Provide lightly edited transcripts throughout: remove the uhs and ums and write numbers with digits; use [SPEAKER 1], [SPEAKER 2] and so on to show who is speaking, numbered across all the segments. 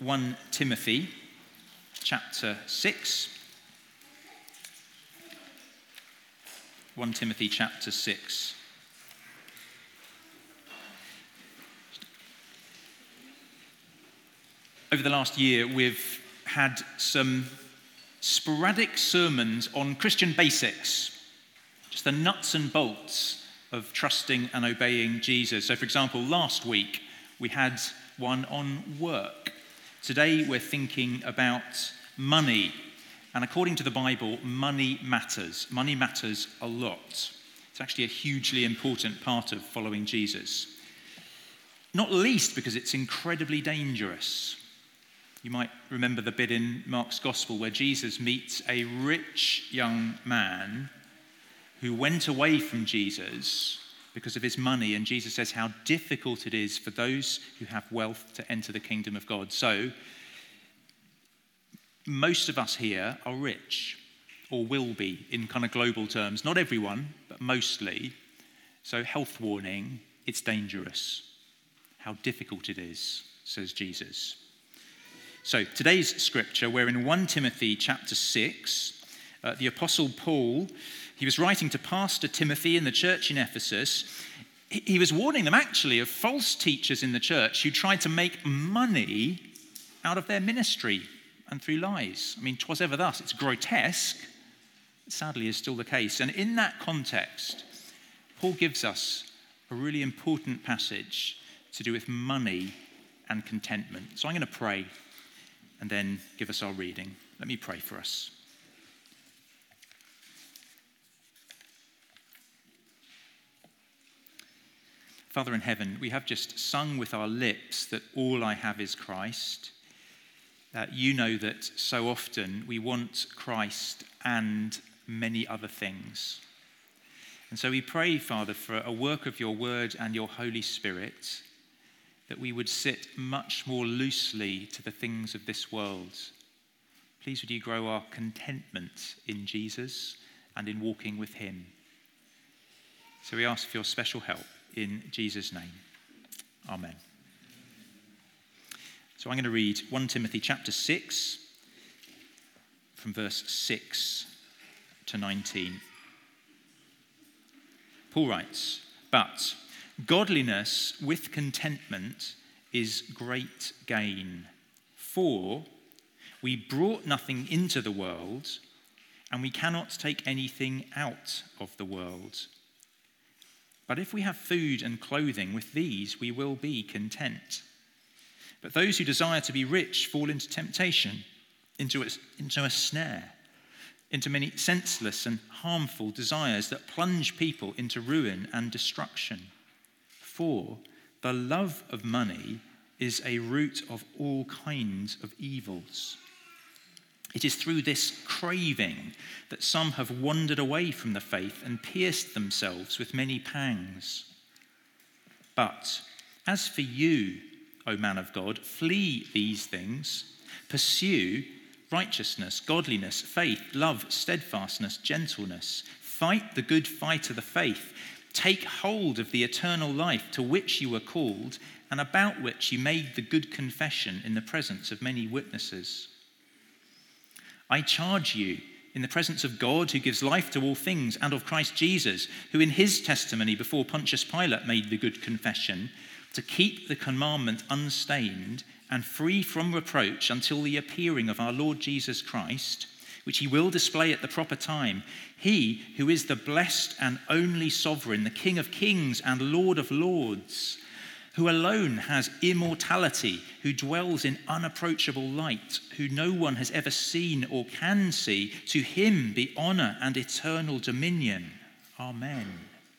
[SPEAKER 1] 1 Timothy chapter 6. 1 Timothy chapter 6. Over the last year, we've had some sporadic sermons on Christian basics, just the nuts and bolts of trusting and obeying Jesus. So, for example, last week we had one on work. Today we're thinking about money. And according to the Bible, money matters. Money matters a lot. It's actually a hugely important part of following Jesus. Not least because it's incredibly dangerous. You might remember the bit in Mark's Gospel where Jesus meets a rich young man who went away from Jesus because of his money, and Jesus says how difficult it is for those who have wealth to enter the kingdom of God. So, most of us here are rich, or will be in kind of global terms. Not everyone, but mostly. So, health warning, it's dangerous. How difficult it is, says Jesus. So, today's scripture, we're in 1 Timothy chapter 6. The Apostle Paul, he was writing to Pastor Timothy in the church in Ephesus. He was warning them actually of false teachers in the church who tried to make money out of their ministry and through lies. I mean, 'twas ever thus. It's grotesque. It sadly is still the case. And in that context, Paul gives us a really important passage to do with money and contentment. So I'm going to pray and then give us our reading. Let me pray for us. Father in heaven, we have just sung with our lips that all I have is Christ. You know that so often we want Christ and many other things. And so we pray, Father, for a work of your word and your Holy Spirit, that we would sit much more loosely to the things of this world. Please would you grow our contentment in Jesus and in walking with him. So we ask for your special help in Jesus' name. Amen. So I'm going to read 1 Timothy chapter 6 from verse 6 to 19. Paul writes, "But godliness with contentment is great gain. For we brought nothing into the world, and we cannot take anything out of the world. But if we have food and clothing, with these we will be content. But those who desire to be rich fall into temptation, into a snare, into many senseless and harmful desires that plunge people into ruin and destruction. For the love of money is a root of all kinds of evils. It is through this craving that some have wandered away from the faith and pierced themselves with many pangs. But as for you, O man of God, flee these things, pursue righteousness, godliness, faith, love, steadfastness, gentleness. Fight the good fight of the faith. Take hold of the eternal life to which you were called and about which you made the good confession in the presence of many witnesses. I charge you in the presence of God who gives life to all things and of Christ Jesus, who in his testimony before Pontius Pilate made the good confession, to keep the commandment unstained and free from reproach until the appearing of our Lord Jesus Christ, which he will display at the proper time. He who is the blessed and only sovereign, the King of kings and Lord of lords, who alone has immortality, who dwells in unapproachable light, who no one has ever seen or can see. To him be honor and eternal dominion. Amen.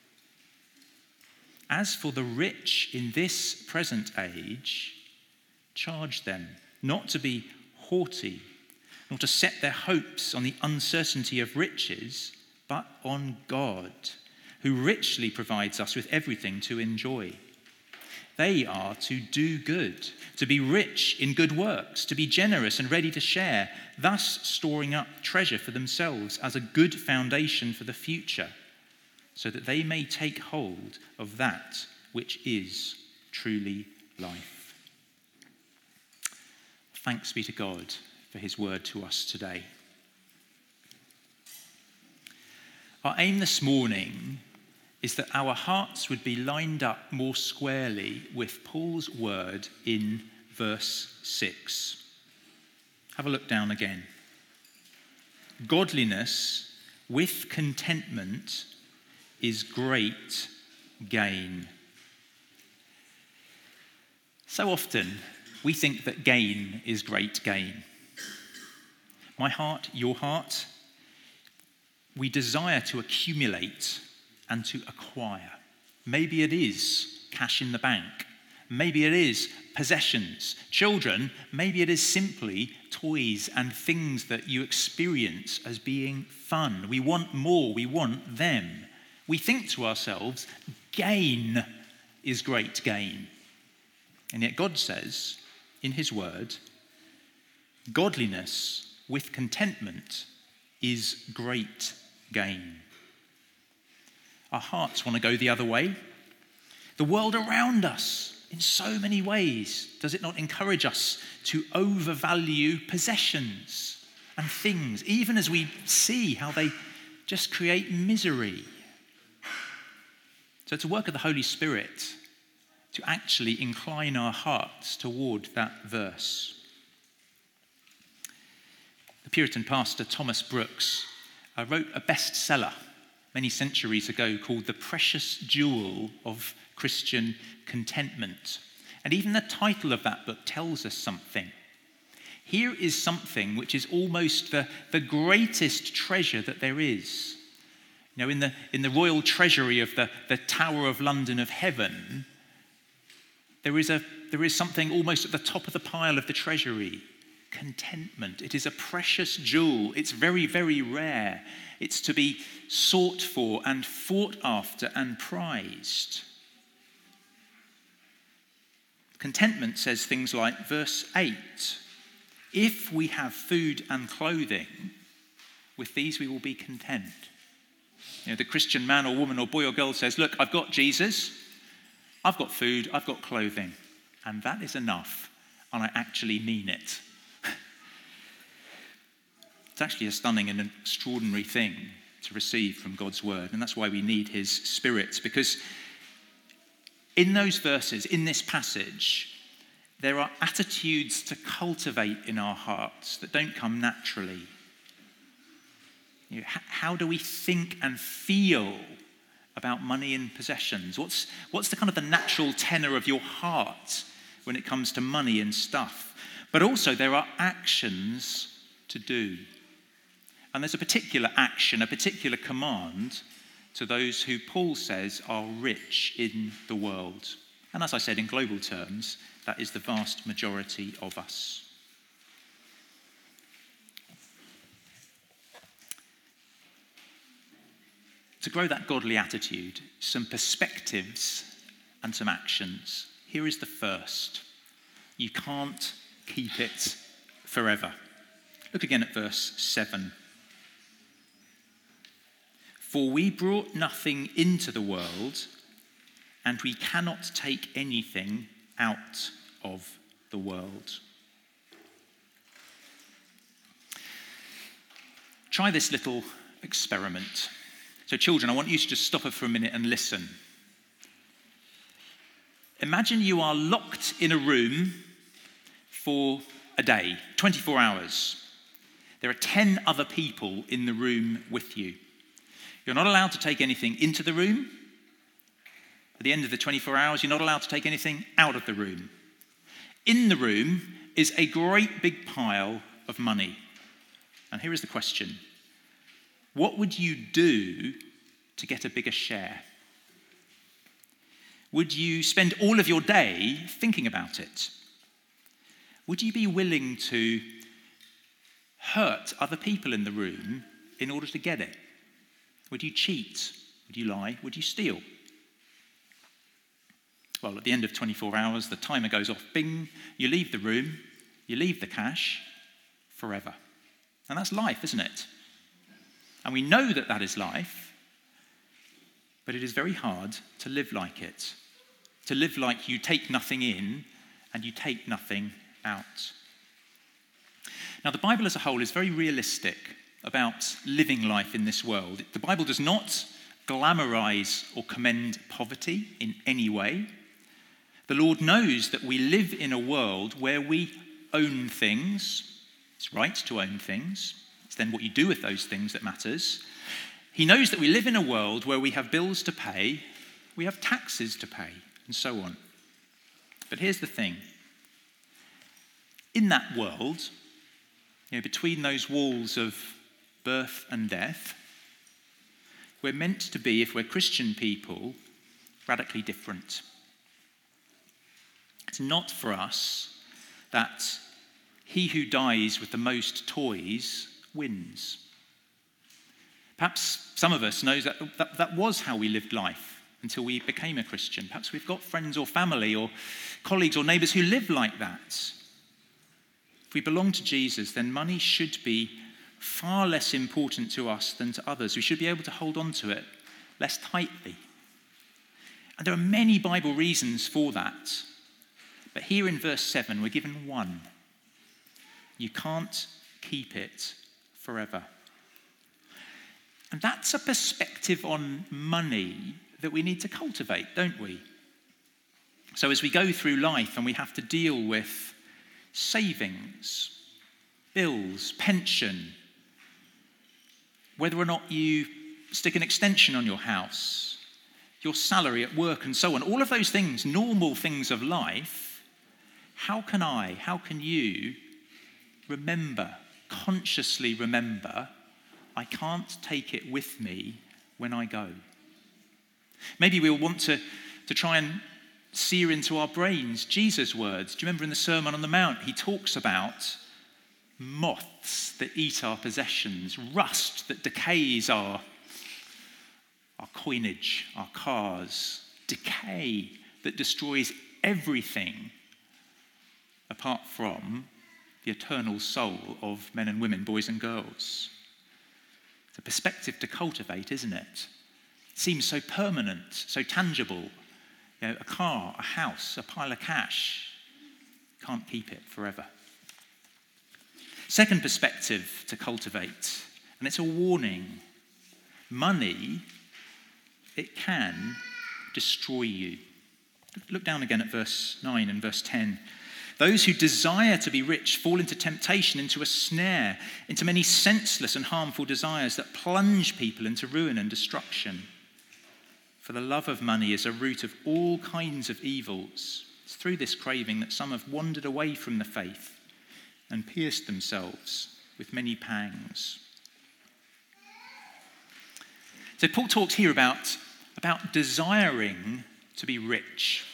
[SPEAKER 1] As for the rich in this present age, charge them not to be haughty, nor to set their hopes on the uncertainty of riches, but on God, who richly provides us with everything to enjoy. They are to do good, to be rich in good works, to be generous and ready to share, thus storing up treasure for themselves as a good foundation for the future, so that they may take hold of that which is truly life. Thanks be to God for his word to us today. Our aim this morning is that our hearts would be lined up more squarely with Paul's word in verse 6. Have a look down again. Godliness with contentment is great gain. So often we think that gain is great gain. My heart, your heart, we desire to accumulate and to acquire. Maybe it is cash in the bank. Maybe it is possessions. Children, maybe it is simply toys and things that you experience as being fun. We want more, we want them. We think to ourselves, gain is great gain. And yet God says in his word, godliness with contentment is great gain. Our hearts want to go the other way. The world around us, in so many ways, does it not encourage us to overvalue possessions and things, even as we see how they just create misery? So it's a work of the Holy Spirit to actually incline our hearts toward that verse. The Puritan pastor Thomas Brooks wrote a bestseller many centuries ago called The Precious Jewel of Christian Contentment. And even the title of that book tells us something. Here is something which is almost the greatest treasure that there is. You know, in the royal treasury of the Tower of London of Heaven, there is something almost at the top of the pile of the treasury. Contentment. It is a precious jewel. It's very, very rare. It's to be sought for and fought after and prized. Contentment says things like verse 8, if we have food and clothing, with these we will be content. You know, the Christian man or woman or boy or girl says, look, I've got Jesus, I've got food, I've got clothing, and that is enough, and I actually mean it. It's actually a stunning and an extraordinary thing to receive from God's word, and that's why we need his Spirit, because in those verses, in this passage, there are attitudes to cultivate in our hearts that don't come naturally. You know, how do we think and feel about money and possessions? What's the kind of the natural tenor of your heart when it comes to money and stuff? But also there are actions to do. And there's a particular action, a particular command to those who Paul says are rich in the world. And as I said, in global terms, that is the vast majority of us. To grow that godly attitude, some perspectives and some actions. Here is the first. You can't keep it forever. Look again at verse 7. For we brought nothing into the world, and we cannot take anything out of the world. Try this little experiment. So children, I want you to just stop it for a minute and listen. Imagine you are locked in a room for a day, 24 hours. There are 10 other people in the room with you. You're not allowed to take anything into the room. At the end of the 24 hours, you're not allowed to take anything out of the room. In the room is a great big pile of money. And here is the question. What would you do to get a bigger share? Would you spend all of your day thinking about it? Would you be willing to hurt other people in the room in order to get it? Would you cheat? Would you lie? Would you steal? Well, at the end of 24 hours, the timer goes off, bing, you leave the room, you leave the cash forever. And that's life, isn't it? And we know that that is life, but it is very hard to live like it. To live like you take nothing in and you take nothing out. Now, the Bible as a whole is very realistic about living life in this world. The Bible does not glamorize or commend poverty in any way. The Lord knows that we live in a world where we own things. It's right to own things. It's then what you do with those things that matters. He knows that we live in a world where we have bills to pay, we have taxes to pay, and so on. But here's the thing. In that world, between those walls of birth and death, we're meant to be, if we're Christian people, radically different. It's not for us that he who dies with the most toys wins. Perhaps some of us know that was how we lived life until we became a Christian. Perhaps we've got friends or family or colleagues or neighbours who live like that. If we belong to Jesus, then money should be far less important to us than to others. We should be able to hold on to it less tightly. And there are many Bible reasons for that. But here in verse 7, we're given one. You can't keep it forever. And that's a perspective on money that we need to cultivate, don't we? So as we go through life and we have to deal with savings, bills, pension, whether or not you stick an extension on your house, your salary at work and so on, all of those things, normal things of life, how can you consciously remember, I can't take it with me when I go? Maybe we'll want to try and sear into our brains Jesus' words. Do you remember in the Sermon on the Mount, he talks about moths that eat our possessions, rust that decays our coinage, our cars, decay that destroys everything apart from the eternal soul of men and women, boys and girls. It's a perspective to cultivate, isn't it? It seems so permanent, so tangible. A car, a house, a pile of cash. Can't keep it forever. Second perspective to cultivate, and it's a warning. Money, it can destroy you. Look down again at verse 9 and verse 10. Those who desire to be rich fall into temptation, into a snare, into many senseless and harmful desires that plunge people into ruin and destruction. For the love of money is a root of all kinds of evils. It's through this craving that some have wandered away from the faith and pierced themselves with many pangs. So Paul talks here about desiring to be rich.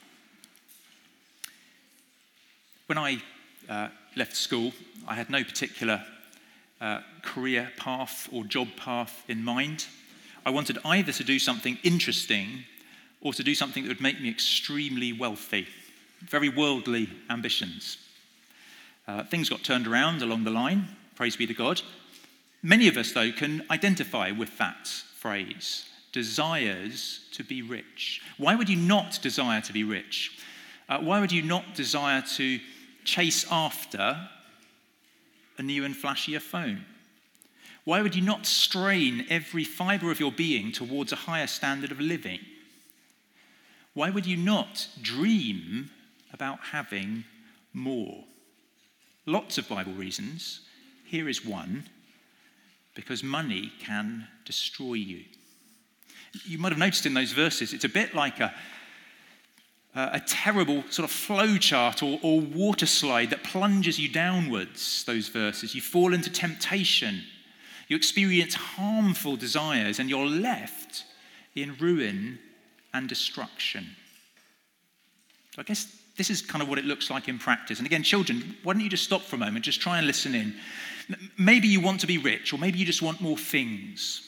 [SPEAKER 1] When I left school, I had no particular career path or job path in mind. I wanted either to do something interesting or to do something that would make me extremely wealthy. Very worldly ambitions. Things got turned around along the line, praise be to God. Many of us, though, can identify with that phrase, desires to be rich. Why would you not desire to be rich? Why would you not desire to chase after a new and flashier phone? Why would you not strain every fibre of your being towards a higher standard of living? Why would you not dream about having more? Lots of Bible reasons. Here is one. Because money can destroy you. You might have noticed in those verses, it's a bit like a terrible sort of flow chart or water slide that plunges you downwards, those verses. You fall into temptation. You experience harmful desires and you're left in ruin and destruction. So I guess this is kind of what it looks like in practice. And again, children, why don't you just stop for a moment, just try and listen in. Maybe you want to be rich, or maybe you just want more things.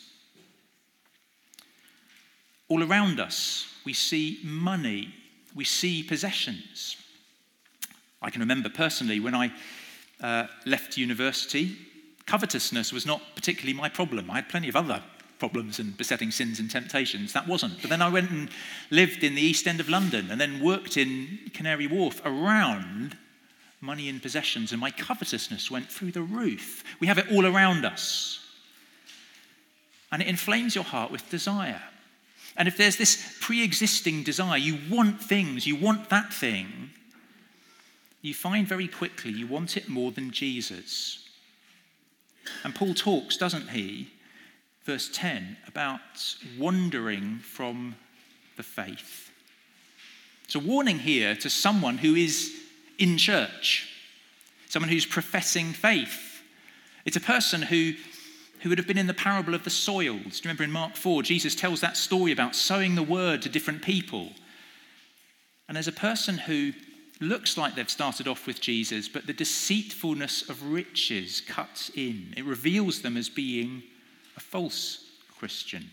[SPEAKER 1] All around us, we see money, we see possessions. I can remember personally when I left university, covetousness was not particularly my problem. I had plenty of other problems and besetting sins and temptations. That wasn't. But then I went and lived in the East End of London and then worked in Canary Wharf around money and possessions, and my covetousness went through the roof. We have it all around us. And it inflames your heart with desire. And if there's this pre-existing desire, you want things, you want that thing, you find very quickly you want it more than Jesus. And Paul talks, doesn't he, verse 10, about wandering from the faith. It's a warning here to someone who is in church, someone who's professing faith. It's a person who would have been in the parable of the soils. Do you remember in Mark 4, Jesus tells that story about sowing the word to different people. And there's a person who looks like they've started off with Jesus, but the deceitfulness of riches cuts in. It reveals them as being a false Christian.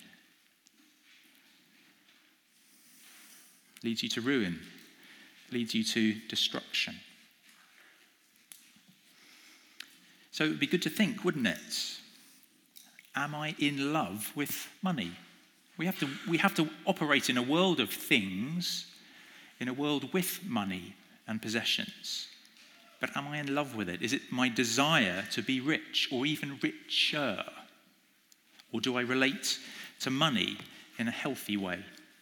[SPEAKER 1] Leads you to ruin, leads you to destruction. So it would be good to think, wouldn't it? Am I in love with money? We have to operate in a world of things, in a world with money and possessions. But am I in love with it? Is it my desire to be rich or even richer? Or do I relate to money in a healthy way?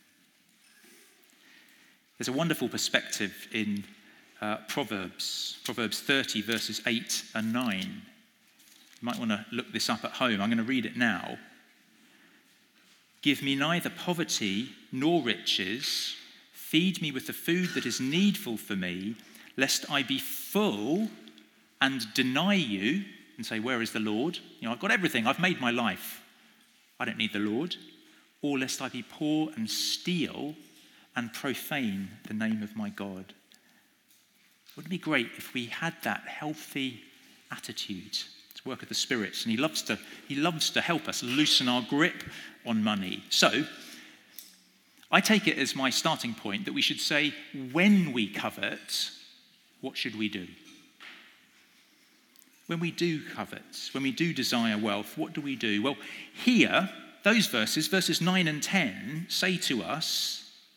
[SPEAKER 1] There's a wonderful perspective in Proverbs 30, verses 8 and 9. You might want to look this up at home. I'm going to read it now. Give me neither poverty nor riches. Feed me with the food that is needful for me, lest I be full and deny you and say, where is the Lord? I've got everything. I've made my life. I don't need the Lord. Or lest I be poor and steal and profane the name of my God. Wouldn't it be great if we had that healthy attitude? It's work of the Spirit, and he loves to help us loosen our grip on money. So I take it as my starting point that we should say, when we covet, what should we do? When we do covet, when we do desire wealth, what do we do? Well, here, those verses 9 and 10, say to us,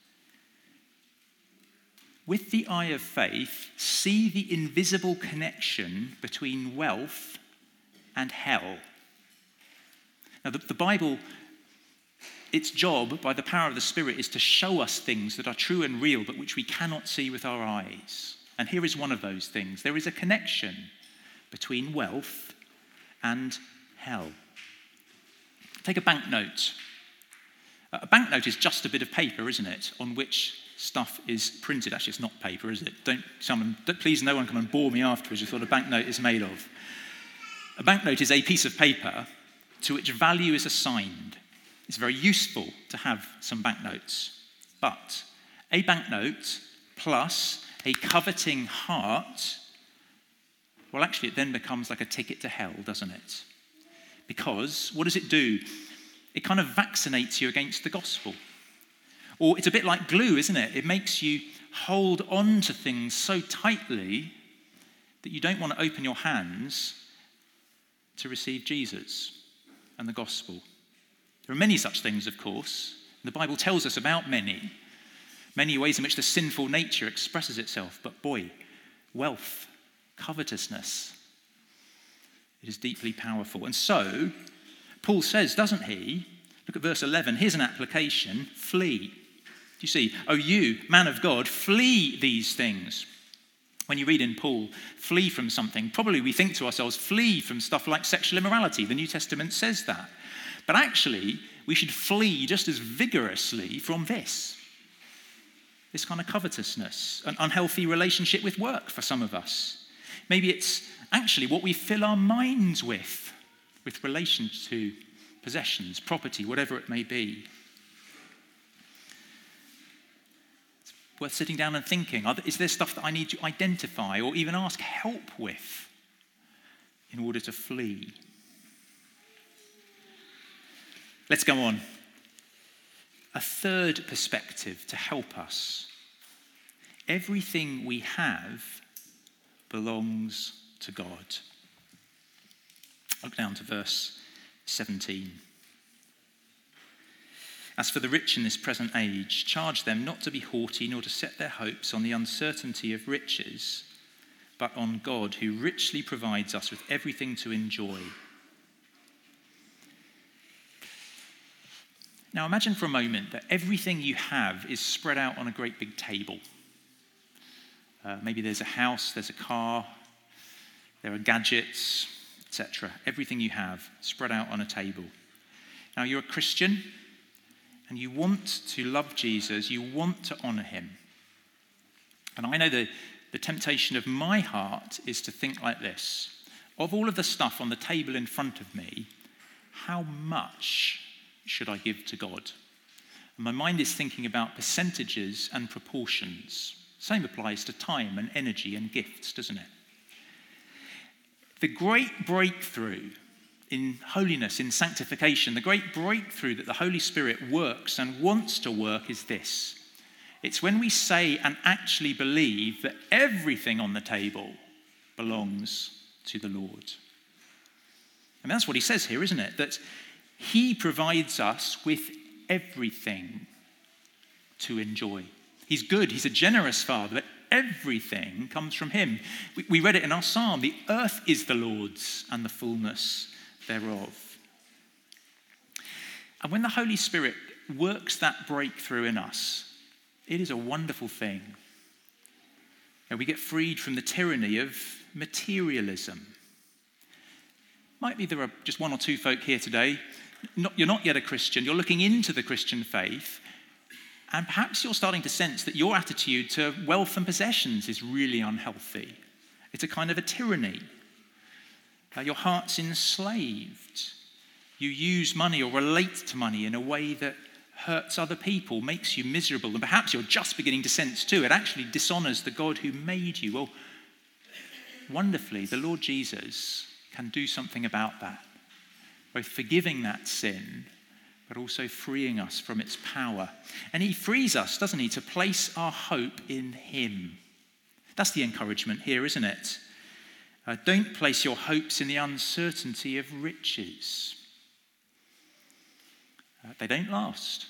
[SPEAKER 1] with the eye of faith, see the invisible connection between wealth and hell. Now, the Bible, its job, by the power of the Spirit, is to show us things that are true and real, but which we cannot see with our eyes. And here is one of those things. There is a connection between wealth and hell. Take a banknote. A banknote is just a bit of paper, isn't it, on which stuff is printed. Actually, it's not paper, is it? Please, no one come and bore me afterwards with what a banknote is made of. A banknote is a piece of paper to which value is assigned. It's very useful to have some banknotes. But a banknote plus a coveting heart, well, actually, it then becomes like a ticket to hell, doesn't it? Because what does it do? It kind of vaccinates you against the gospel. Or it's a bit like glue, isn't it? It makes you hold on to things so tightly that you don't want to open your hands to receive Jesus and the gospel. There are many such things, of course. The Bible tells us about many ways in which the sinful nature expresses itself. But boy, wealth, covetousness, it is deeply powerful. And so, Paul says, doesn't he? Look at verse 11. Here's an application. Flee. Do you see? Oh, you, man of God, flee these things. When you read in Paul, flee from something, probably we think to ourselves, flee from stuff like sexual immorality. The New Testament says that. But actually, we should flee just as vigorously from this kind of covetousness, an unhealthy relationship with work for some of us. Maybe it's actually what we fill our minds with relation to possessions, property, whatever it may be. It's worth sitting down and thinking, is there stuff that I need to identify or even ask help with in order to flee? Let's go on. A third perspective to help us. Everything we have belongs to God. Look down to verse 17. As for the rich in this present age, charge them not to be haughty nor to set their hopes on the uncertainty of riches, but on God, who richly provides us with everything to enjoy. Now imagine for a moment that everything you have is spread out on a great big table. Maybe there's a house, there's a car, there are gadgets, etc. Everything you have spread out on a table. Now you're a Christian and you want to love Jesus, you want to honour him. And I know the temptation of my heart is to think like this: of all of the stuff on the table in front of me, how much should I give to God? And my mind is thinking about percentages and proportions. Same applies to time and energy and gifts, doesn't it? The great breakthrough in holiness, in sanctification, the great breakthrough that the Holy Spirit works and wants to work is this. It's when we say and actually believe that everything on the table belongs to the Lord. And that's what he says here, isn't it? That he provides us with everything to enjoy. He's good, he's a generous Father, but everything comes from him. We read it in our psalm: the earth is the Lord's and the fullness thereof. And when the Holy Spirit works that breakthrough in us, it is a wonderful thing. And we get freed from the tyranny of materialism. Might be there are just one or two folk here today. You're not yet a Christian. You're looking into the Christian faith. And perhaps you're starting to sense that your attitude to wealth and possessions is really unhealthy. It's a kind of a tyranny. Your heart's enslaved. You use money or relate to money in a way that hurts other people, makes you miserable. And perhaps you're just beginning to sense too, it actually dishonors the God who made you. Well, wonderfully, the Lord Jesus can do something about that. Both forgiving that sin, but also freeing us from its power. And he frees us, doesn't he, to place our hope in him. That's the encouragement here, isn't it? Don't place your hopes in the uncertainty of riches. They don't last.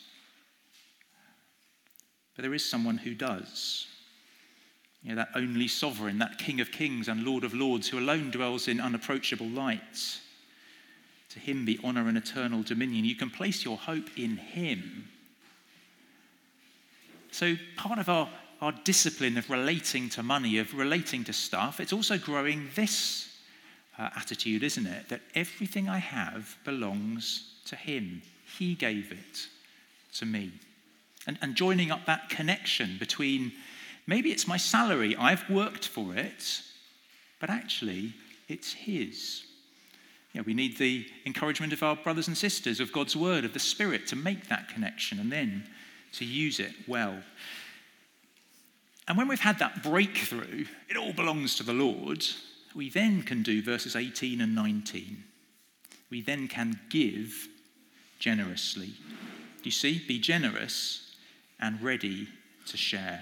[SPEAKER 1] But there is someone who does. You know, that only sovereign, that King of kings and Lord of lords, who alone dwells in unapproachable light. To him be honour and eternal dominion. You can place your hope in him. So part of our discipline of relating to money, of relating to stuff, it's also growing this attitude, isn't it? That everything I have belongs to him. He gave it to me. And joining up that connection between, maybe it's my salary, I've worked for it, but actually it's his. You know, we need the encouragement of our brothers and sisters, of God's word, of the Spirit, to make that connection and then to use it well. And when we've had that breakthrough, it all belongs to the Lord, we then can do verses 18 and 19. We then can give generously. Do you see? Be generous and ready to share.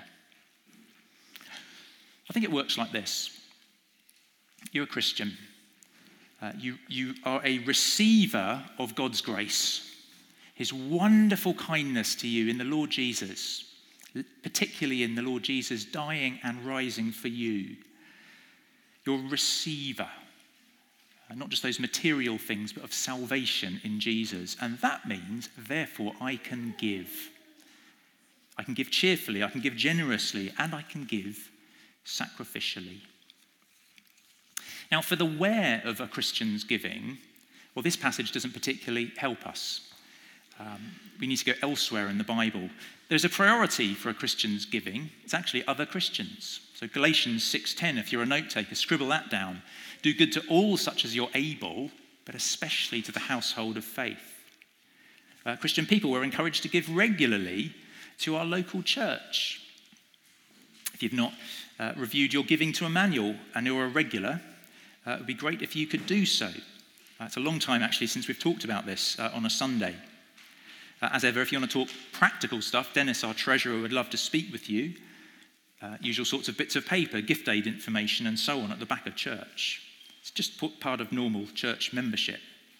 [SPEAKER 1] I think it works like this. You're a Christian. You are a receiver of God's grace, his wonderful kindness to you in the Lord Jesus, particularly in the Lord Jesus dying and rising for you. You're a receiver, not just those material things, but of salvation in Jesus. And that means, therefore, I can give. I can give cheerfully, I can give generously, and I can give sacrificially. Now, for the where of a Christian's giving, well, this passage doesn't particularly help us. We need to go elsewhere in the Bible. There's a priority for a Christian's giving. It's actually other Christians. So Galatians 6:10, if you're a note taker, scribble that down. Do good to all such as you're able, but especially to the household of faith. Christian people were encouraged to give regularly to our local church. If you've not reviewed your giving to Emmanuel and you're a regular, it would be great if you could do so. It's a long time, actually, since we've talked about this on a Sunday. As ever, if you want to talk practical stuff, Dennis, our treasurer, would love to speak with you. Usual sorts of bits of paper, gift aid information, and so on at the back of church. It's just part of normal church membership.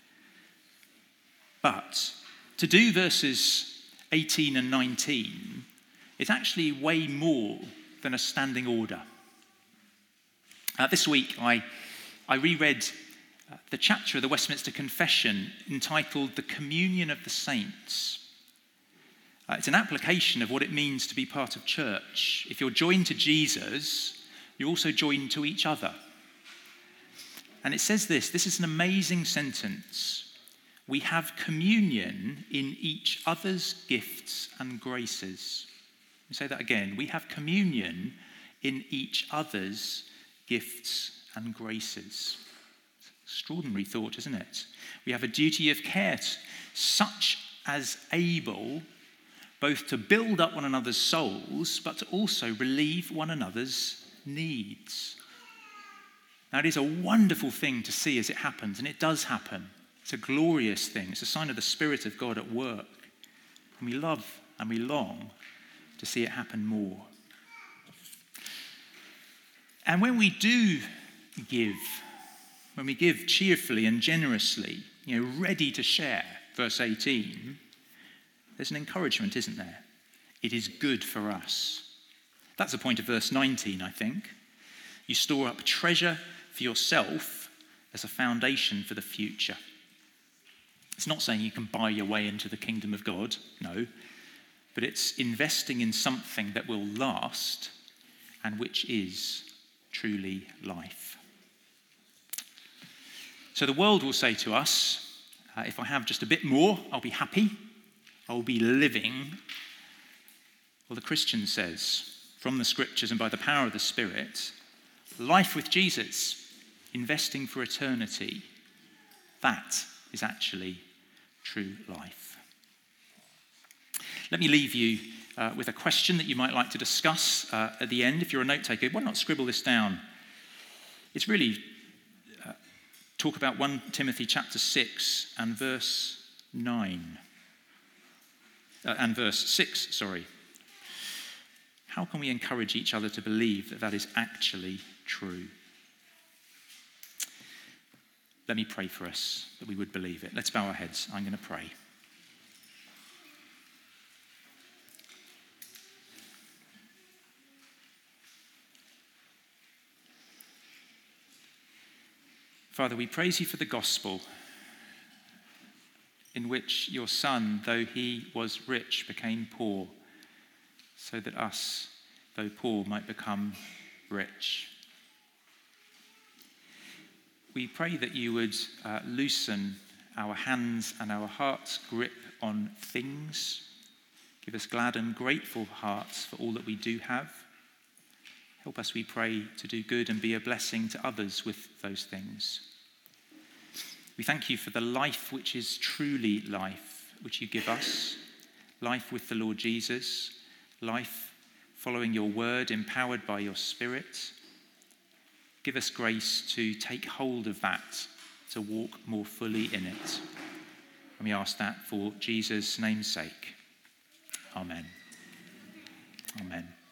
[SPEAKER 1] But to do verses 18 and 19, it's actually way more than a standing order. This week, I reread the chapter of the Westminster Confession entitled The Communion of the Saints. It's an application of what it means to be part of church. If you're joined to Jesus, you're also joined to each other. And it says this is an amazing sentence. We have communion in each other's gifts and graces. Let me say that again. We have communion in each other's gifts and graces. Extraordinary thought, isn't it? We have a duty of care, such as able both to build up one another's souls, but to also relieve one another's needs. Now, it is a wonderful thing to see as it happens, and it does happen. It's a glorious thing. It's a sign of the Spirit of God at work. And we love and we long to see it happen more. And when we do give, when we give cheerfully and generously, ready to share, verse 18, there's an encouragement, isn't there? It is good for us. That's the point of verse 19, I think. You store up treasure for yourself as a foundation for the future. It's not saying you can buy your way into the kingdom of God, no, but it's investing in something that will last and which is truly life. So the world will say to us, if I have just a bit more, I'll be happy, I'll be living. Well, the Christian says, from the scriptures and by the power of the Spirit, life with Jesus, investing for eternity, that is actually true life. Let me leave you with a question that you might like to discuss at the end. If you're a note taker, why not scribble this down? It's really talk about 1 Timothy chapter 6 and verse 9. And verse 6, sorry. How can we encourage each other to believe that that is actually true? Let me pray for us that we would believe it. Let's bow our heads. I'm going to pray. Father, we praise you for the gospel in which your Son, though he was rich, became poor, so that us, though poor, might become rich. We pray that you would loosen our hands and our hearts' grip on things. Give us glad and grateful hearts for all that we do have. Help us, we pray, to do good and be a blessing to others with those things. We thank you for the life which is truly life, which you give us. Life with the Lord Jesus. Life following your word, empowered by your Spirit. Give us grace to take hold of that, to walk more fully in it. And we ask that for Jesus' name's sake. Amen. Amen.